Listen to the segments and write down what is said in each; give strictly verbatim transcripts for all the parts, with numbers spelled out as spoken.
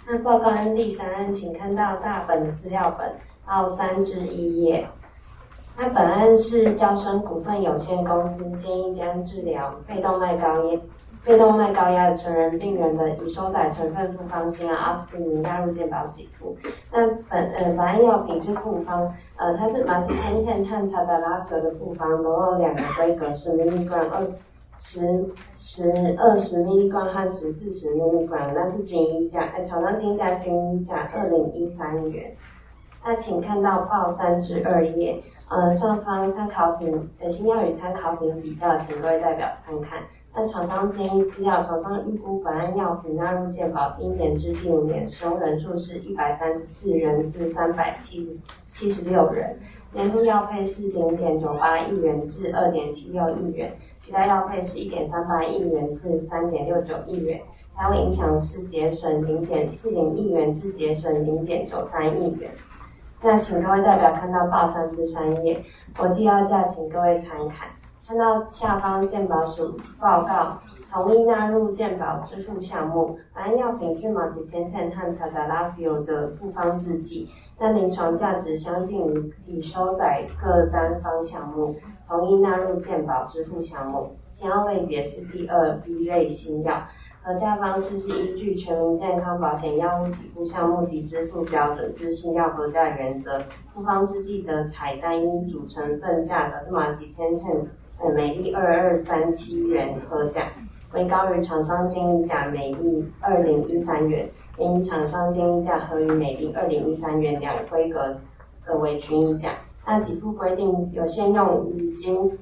那报告案第三案，请看到大本资料本到三至一页。那本案是交生股份有限公司建议将治疗肺动脉高压、肺动脉高压的成人病人的已收载成分复方新药阿司匹林纳入健保给付。那本呃本案药品是复方，呃它是马吉天肽和塔达拉格的复方，总共有两个规格是 milligram 二。十、十、二十 milligram 和十、四十 milligram， 那是均一价，呃，厂商均价均一价二零一三元。那请看到报三至二页，呃，上方参考品，呃，新药与参考品比较，请各位代表参看。那厂商建议资料，厂商预估本案药品纳入健保第一年至第五年使用人数是一百三十四人至三百七十六人，年度药费是零点九八亿元至二点七六亿元。取代药费是一点三八亿元至三点六九亿元，台湾影响是节省零点四零亿元至节省零点九三亿元。那请各位代表看到报三至三页，国际药价，请各位参看。看到下方健保署报告，同意纳入健保支付项目。本案药品是马吉天肽和塔达拉菲欧的复方制剂，但临床价值相近于已收载各单方项目。同意纳入健保支付项目，新药类别是第二 B 类新药，核价方式是依据全民健康保险药物给付项目及支付标准之新药核价原则。复方制剂的采单一主成分价格是马吉天肽呃每粒二二三七元核价，为高于厂商建议价每粒二零一三元，原以厂商建议价合于每粒二零一三元两规格各为均一价。那给付规定有限用已经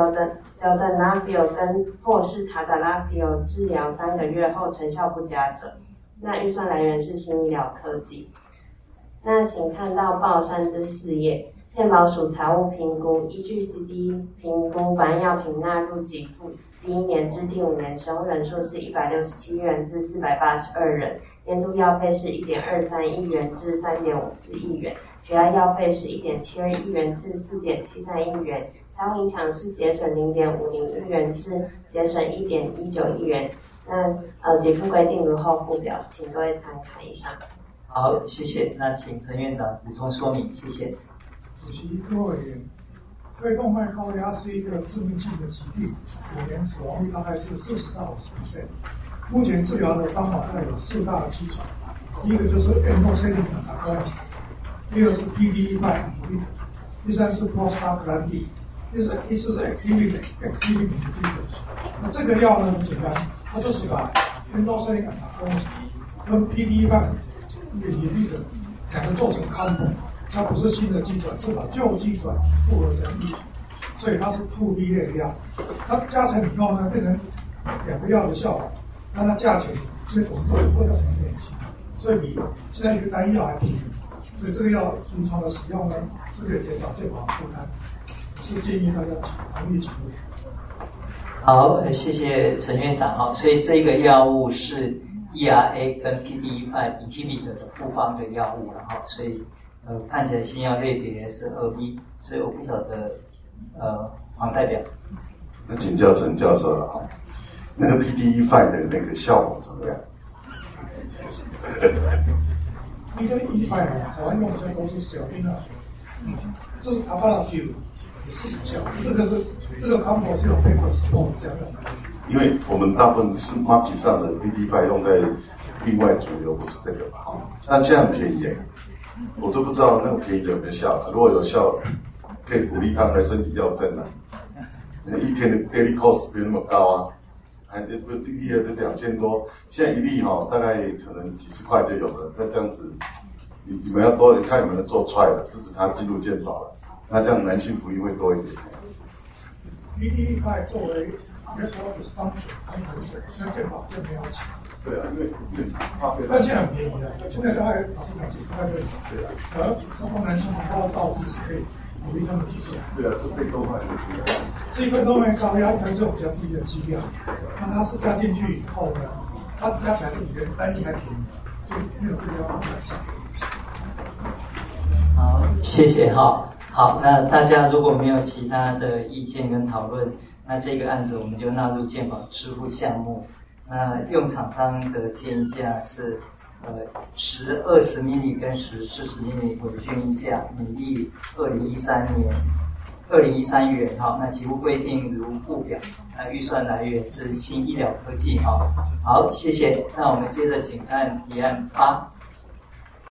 Sildenafil 跟或是塔达拉 fil 治疗三个月后成效不佳者。那预算来源是新医疗科技。那请看到报三至四页，健保署财务评估，依据 C D 评估，本案药品纳入给付第一年至第五年使用人数是一百六十七人至四百八十二人，年度药费是一点二三亿元至三点五四亿元。取代药费是一点七二亿元至四点七三亿元，台湾影响是节省零点五零亿元至节省一点一九亿元。那呃，给付规定如后附表，请各位参看一下。 好，谢谢。那请陈院长补充说明，谢谢。 主席、各位委员，肺动脉高压是一个致命性的疾病，每年死亡率大概是四十到五十 percent。目前治疗的方法大概有四大基础，第一个就是 endothelin antagonist。第二是 P D E five inhibitor， 第三是 prostaglandin， 第四第四是 activin activin inhibitor。那这个药呢很简单，它就是把 endothelin antagonist 跟 P D E five inhibitor 两个做成 combo， 它不是新的基转，是把旧基转复合成一体，所以它是 two B 类的药。它加成以后呢，变成两个药的效果，但它价钱因为我们都有做药成本期，所以比现在一个单一药还便宜。所以这个药临床的使用呢，是可以减少健保负担，是建议大家同意请入。 好，谢谢陈院长哈。所以这个药物是 E R A 跟 P D E five inhibitor 的复方的药物了哈，所以呃看起来新药类别是二 B， 所以我不晓得呃黄代表。 那请教陈教授了哈，那个 P D E five 的那个效果怎么样？ 一个一百啊，台湾用的都是小冰啊，这是阿巴拉 Q 也是有效，这个是这个 combo 是有 paper 是用这样用的。 因为我们大部分是 market 上的 P D E five 用在另外主流不是这个吧？那这样便宜耶，我都不知道那个便宜有没有效。如果有效，可以鼓励他们来申请药证啊。一天的 daily cost 不用那么高啊。还一粒就两千多，现在一粒哈、哦、大概可能几十块就有了。那这样子，你你们要多看有没有做出来的，支持他进入健保了。那这样男性福利会多一点。 P D E five 作为 medical dysfunction， 它有水，那健保就没有钱。 对啊，因为因为但现在很便宜的，现在大概几十块几十块就有。对啊，而包括男性高照顾是可以鼓励他们提出来。 对啊，都被动脉就不一样。 这一份动脉高压它是有比较低的剂量，那它是加进去以后呢，它加起来是比原单一还便宜，所以没有这个要。 好，谢谢哈。好，那大家如果没有其他的意见跟讨论，那这个案子我们就纳入健保支付项目。那用厂商的建议价是呃十二十 ml 跟十四十 ml 为均一价，每粒二零一三年二零一三元哈。那几乎规定如附表。那预算来源是新医疗科技哈。好，谢谢。那我们接着请看提案八。